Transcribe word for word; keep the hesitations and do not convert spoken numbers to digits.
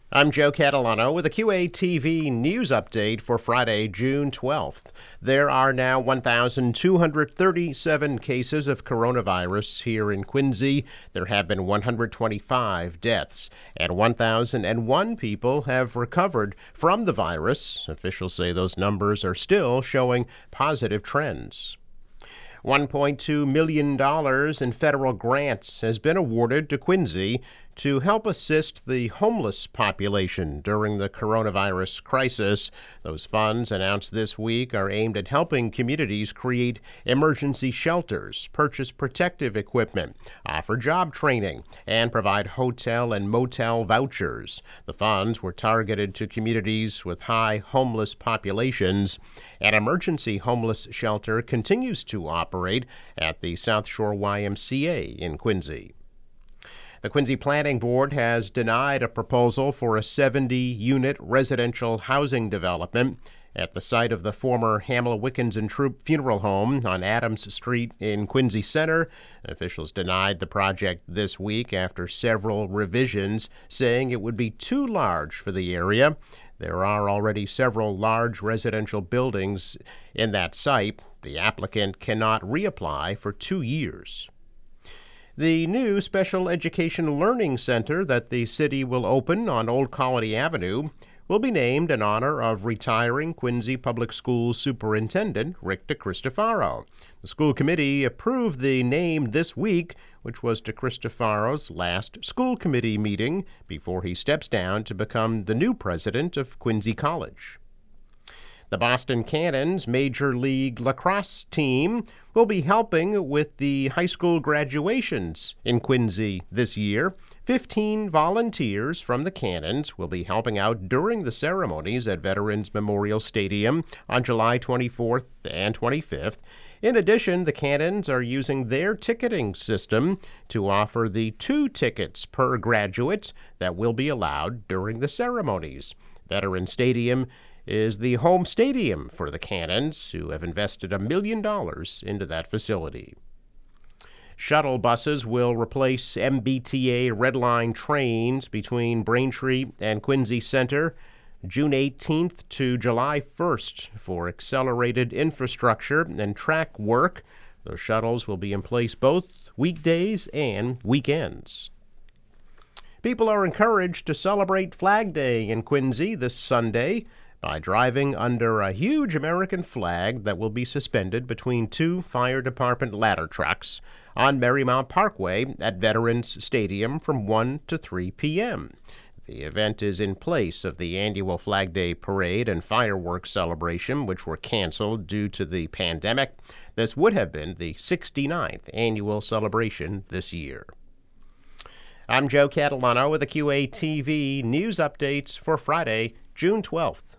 I'm Joe Catalano with a Q A T V news update for Friday, June twelfth. There are now one thousand two hundred thirty-seven cases of coronavirus here in Quincy. There have been one hundred twenty-five deaths, and one thousand one people have recovered from the virus. Officials say those numbers are still showing positive trends. one point two million dollars in federal grants has been awarded to Quincy to help assist the homeless population during the coronavirus crisis. Those funds, announced this week, are aimed at helping communities create emergency shelters, purchase protective equipment, offer job training, and provide hotel and motel vouchers. The funds were targeted to communities with high homeless populations. An emergency homeless shelter continues to operate at the South Shore Y M C A in Quincy. The Quincy Planning Board has denied a proposal for a seventy-unit residential housing development at the site of the former Hamel Wickens and Troop Funeral Home on Adams Street in Quincy Center. Officials denied the project this week after several revisions, saying it would be too large for the area. There are already several large residential buildings in that site. The applicant cannot reapply for two years. The new Special Education Learning Center that the city will open on Old Colony Avenue will be named in honor of retiring Quincy Public Schools Superintendent Rick DeCristofaro. The school committee approved the name this week, which was DeCristofaro's last school committee meeting before he steps down to become the new president of Quincy College. The Boston Cannons Major League Lacrosse team will be helping with the high school graduations in Quincy this year. Fifteen volunteers from the Cannons will be helping out during the ceremonies at Veterans Memorial Stadium on July twenty-fourth and twenty-fifth. In addition, the Cannons are using their ticketing system to offer the two tickets per graduate that will be allowed during the ceremonies. Veterans Stadium is the home stadium for the Cannons, who have invested a million dollars into that facility. Shuttle buses will replace M B T A Red Line trains between Braintree and Quincy Center June eighteenth to July first for accelerated infrastructure and track work. Those shuttles will be in place both weekdays and weekends. People are encouraged to celebrate Flag Day in Quincy this Sunday by driving under a huge American flag that will be suspended between two fire department ladder trucks on Marymount Parkway at Veterans Stadium from one to three p.m. The event is in place of the annual Flag Day parade and fireworks celebration, which were canceled due to the pandemic. This would have been the sixty-ninth annual celebration this year. I'm Joe Catalano with the Q A T V news updates for Friday, June twelfth.